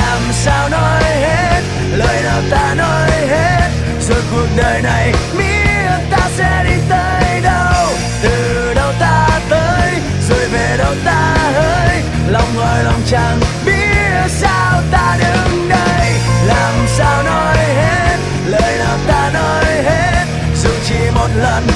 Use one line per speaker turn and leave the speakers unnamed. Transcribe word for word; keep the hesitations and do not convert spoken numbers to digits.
làm sao nói hết, lời nào ta nói hết, rồi cuộc đời này biết ta sẽ đi tới đâu, từ đâu ta tới, rồi về đâu ta hỡi, lòng hỏi lòng chẳng biết sao ta đứng đây, làm sao nói hết, lời nào ta nói hết, dù chỉ một lần